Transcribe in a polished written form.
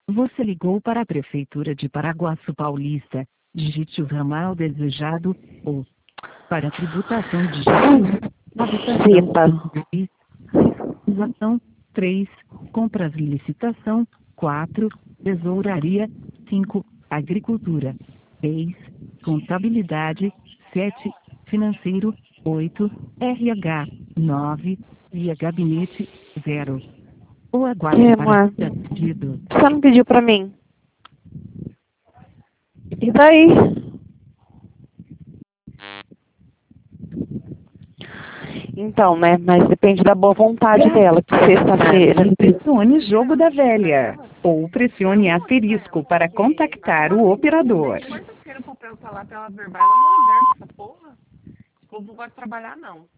Você ligou para a Prefeitura de Paraguaçu Paulista. Digite o ramal desejado ou para tributação digite habitação 2, fiscalização 3, compras e licitação 4, tesouraria 5, agricultura 6, contabilidade 7, financeiro 8, RH 9, via gabinete 0. Ou aguarde para ser atendido. Você não pediu pra mim? E daí? Então, né? Mas depende da boa vontade dela, que sexta-feira. Pressione jogo da velha. Ou pressione asterisco para contactar o operador. Quarta-feira o papel tá lá, tela verbal, ela não é aberta essa porra. Esse povo não gosta de trabalhar, não.